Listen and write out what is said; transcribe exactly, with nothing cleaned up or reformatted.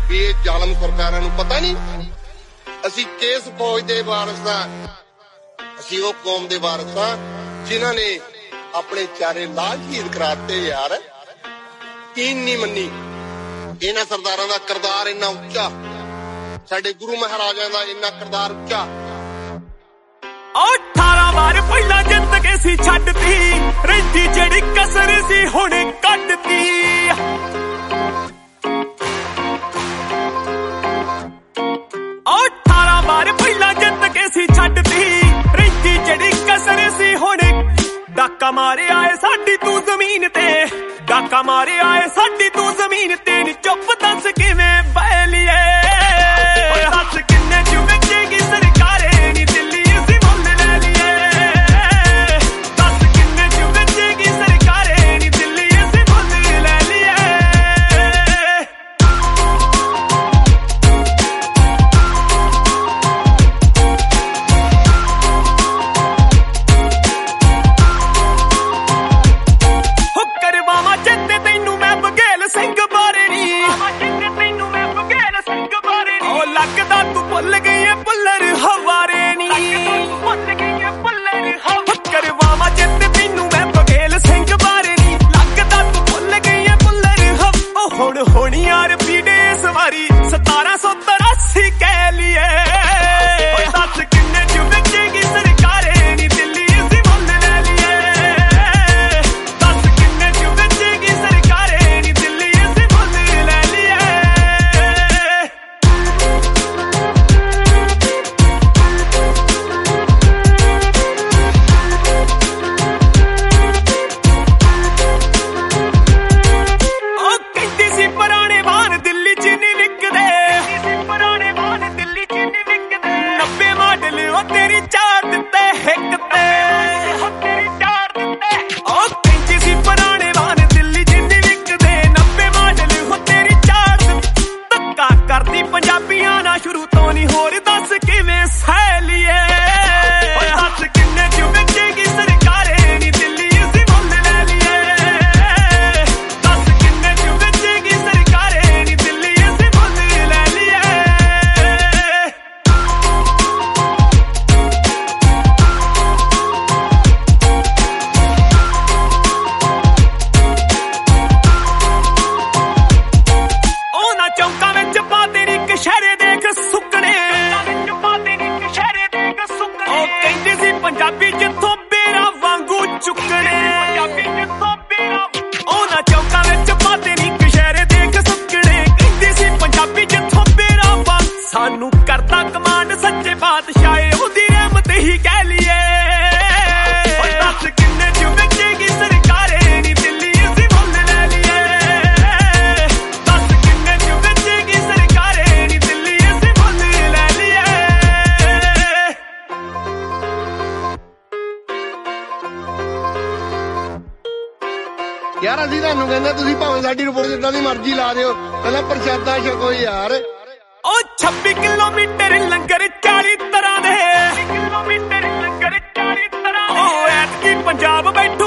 ਵੀ ਇਹ ਜ਼ਾਲਮ ਸਰਕਾਰਾਂ ਨੂੰ ਪਤਾ ਨਹੀਂ ਅਸੀਂ ਕਿਸ ਫੌਜ ਦੇ ਵਾਰਸ ਆ। ਅਸੀਂ ਉਹ ਕੌਮ ਦੇ ਵਾਰਸ ਆ ਜਿਨ੍ਹਾਂ ਨੇ ਆਪਣੇ ਚਾਰੇ ਲਾਲ ਸ਼ਹੀਦ ਕਰਾਤੇ ਯਾਰ। ਕੀਨ ਨਹੀਂ ਮੰਨੀ। ਇਹਨਾਂ ਸਰਦਾਰਾਂ ਦਾ ਕਿਰਦਾਰ ਇੰਨਾ ਉੱਚਾ, ਸਾਡੇ ਗੁਰੂ ਮਹਾਰਾਜਾਂ ਦਾ ਇੰਨਾ ਕਿਰਦਾਰ ਉੱਚਾ। ਅਠਾਰਾਂ ਵਾਰ ਪਹਿਲਾਂ ਜਿੱਤ ਕੇ ਸੀ ਛੱਡਤੀ, ਰਹਿੰਦੀ ਜਿਹੜੀ ਕਸਰ ਸੀ ਹੁਣ ਕੱਢਤੀ। ਅਠਾਰਾਂ ਵਾਰ ਪਹਿਲਾਂ ਜਿੱਤ ਕੇ ਸੀ ਛੱਡਤੀ, ਰਹਿੰਦੀ ਜਿਹੜੀ ਕਸਰ ਸੀ ਹੁਣ। ਡਾਕਾ ਮਾਰਿਆ ਏ ਸਾਡੀ ਤੂੰ ਜ਼ਮੀਨ ਤੇ, ਡਾਕਾ ਮਾਰਿਆ ਏ ਸਾਡੀ ਤੂੰ ਜ਼ਮੀਨ ਤੇ। ਨੀ ਚੁੱਪ ਦੱਸ ਕਿਵੇਂ ਬਹਿ ਲਈਏ, ਦੱਸ ਕਿੰਨੇ ਚ ਵੇਚੇਗੀ ਸਰਕਾਰੇ ਨੀ ਦਿੱਲੀ ਅਸੀਂ ਮੁੱਲ ਲੈ ਲਈਏ। ਦੱਸ ਕਿੰਨੇ ਚ ਵੇਚੇਗੀ ਸਰਕਾਰੇ ਨੀ ਦਿੱਲੀ ਅਸੀਂ ਮੁੱਲ ਲੈ ਲਈਏ। ਹੋ ਕਰਵਾਵਾਂ ਜਿੱਤੇ ਤੈਨੂੰ ਮੈਂ ਬਘੇਲ ਸਿੰਘ ਬਾਰੇ ਨੀ, ਤੈਨੂੰ ਮੈਂ ਬਘੇਲ ਸਿੰਘ ਬਾਰੇ ਨੀ। ਉਹ ਲੱਗਦਾ ਤੂੰ ਭੁੱਲ ਗਈ ਏ ਪੁੱਲਰ ਹਵਾਰੇ ਨੀ, ਭੁੱਲ ਗਈ ਏ ਪੁੱਲਰ ਹਵਾਰੇ। ਕਰਵਾਵਾਂ ਜਿੱਤੇ ਤੈਨੂੰ ਮੈਂ ਬਘੇਲ ਸਿੰਘ ਬਾਰੇ ਨੀ, ਲੱਗਦਾ ਤੂੰ ਭੁੱਲ ਗਈ ਏ ਪੁੱਲਰ ਹਵਾ। ਉਹ ਹੁਣ ਹੋਣੀ ਯਾਰ ਪੀੜੇ ਇਸ ਵਾਰੀ ਸਤਾਰਾਂ ਸੌ ਤਰਾਸੀ ਕਹਿ ਲਈਏ। ਦੱਸ ਕਿੰਨੇ ਚ ਵੇਚੇਗੀ ਸਰਕਾਰੇ ਨੀ ਦਿੱਲੀ ਅਸੀਂ ਮੁੱਲ ਲੈ ਲਈਏ। ਦੱਸ ਕਿੰਨੇ ਚ ਵੇਚੇਗੀ ਸਰਕਾਰੇ ਨੀ ਦਿੱਲੀ ਅਸੀਂ ਮੁੱਲ ਲੈ ਲਈਏ। ਉਹ ਕਹਿੰਦੀ ਸੀ ਪੁਰਾਣੇ ਵਾਹਨ ਦਿੱਲੀ ਚ ਨਹੀਂ ਵਿਕਦੇ, ਪੁਰਾਣੇ ਵਾਹਨ ਦਿੱਲੀ ਚ ਨਹੀਂ ਵਿਕਦੇ। ਨੱਬੇ ਮਾਡਲ ਉਹ ਤੇਰੀ ਚਾਰ ਦਿੱਤੇ ਹਿੱਕ ਤੇ, ਤੇਰੀ ਚਾਰ ਦਿੱਤੇ। ਉਹ ਕਹਿੰਦੀ ਸੀ ਪੁਰਾਣੇ ਵਾਹਨ ਦਿੱਲੀ ਚ ਨਹੀਂ ਵਿਕਦੇ, ਨੱਬੇ ਮਾਡਲ ਉਹ ਤੇਰੀ ਚਾਰ ਦਿੱਤੇ। ਧੱਕਾ ਕਰਦੀ ਪੰਜਾਬੀਆਂ ਨਾਲ ਸ਼ੁਰੂ ਤੋਂ ਨਹੀਂ, ਹੋਰ ਦੱਸ ਕਿਵੇਂ ਸਹਿ ਲਈਏ। ਦੱਸ ਕਿੰਨੇ ਚ ਵੇਚੇਗੀ ਸਰਕਾਰੇ ਨੀ ਦਿੱਲੀ ਅਸੀਂ ਮੁੱਲ ਲੈ ਲਈਏ। ਦੱਸ ਕਿੰਨੇ ਚ ਵੇਚੇਗੀ ਸਰਕਾਰੇ ਨੀ ਦਿੱਲੀ ਅਸੀਂ ਮੁੱਲ ਲੈ ਲਈਏ। ਉਹਨਾਂ ਚੌਂਕਾਂ ਵਿੱਚ ਪਾ ਤੇਰੀ ਕਸ਼ਹਿਰੇ ਦੇਖ ਸੁੱਕਣੇ, ਉਹ ਕਹਿੰਦੇ ਸੀ ਪੰਜਾਬੀ ਜਿੱਥੋਂ ਬੇਰਾਂ ਵਾਂਗੂ ਚੁੱਕਣੇ। ਉਹਨਾਂ ਚੌਂਕਾਂ ਵਿੱਚ ਪਾ ਤੇਰੀ ਕਸ਼ਹਿਰੇ ਦੇਖ ਸੁੱਕਣੇ, ਕਹਿੰਦੇ ਸੀ ਪੰਜਾਬੀ ਜਿੱਥੋਂ ਬੇਰਾਂ ਵਾਂਗ। ਸਾਨੂੰ ਕਰਦਾ ਕਮਾਂਡ ਸੱਚੇ ਬਾਦਸ਼ਾਹ ਉਹਦੀ ਰਹਿਮਤ ਹੀ ਕਹਿ ਲਈਏ। ਦੱਸ ਕਿੰਨੇ ਚ ਵੇਚੇਗੀ ਸਰਕਾਰੇ ਨੀ ਦਿੱਲੀ ਅਸੀਂ ਮੁੱਲ ਲੈ ਲਈਏ। ਦੱਸ ਕਿੰਨੇ ਚ ਵੇਚੇਗੀ ਸਰਕਾਰੇ ਨੀ ਦਿੱਲੀ ਅਸੀਂ ਮੁੱਲ ਲੈ ਲਈਏ। ਯਾਰ ਅਸੀਂ ਤੁਹਾਨੂੰ ਕਹਿੰਦੇ ਤੁਸੀਂ ਭਾਵੇਂ ਸਾਡੀ ਰਿਪੋਰਟ ਜਿੱਦਾਂ ਦੀ ਮਰਜ਼ੀ ਲਾ ਦਿਓ, ਪਹਿਲਾਂ ਪ੍ਰਸ਼ਾਦਾ ਛਕੋ ਯਾਰ। ਉਹ ਛੱਬੀ ਕਿਲੋਮੀਟਰ ਲੰਗਰ ਚਾਲੀ ਤਰ੍ਹਾਂ ਦੇ, ਕਿਲੋਮੀਟਰ ਲੰਗਰ ਚਾਲੀ ਤਰ੍ਹਾਂ ਦੇ। ਉਹ ਐਤਕੀ ਪੰਜਾਬ ਬੈਠ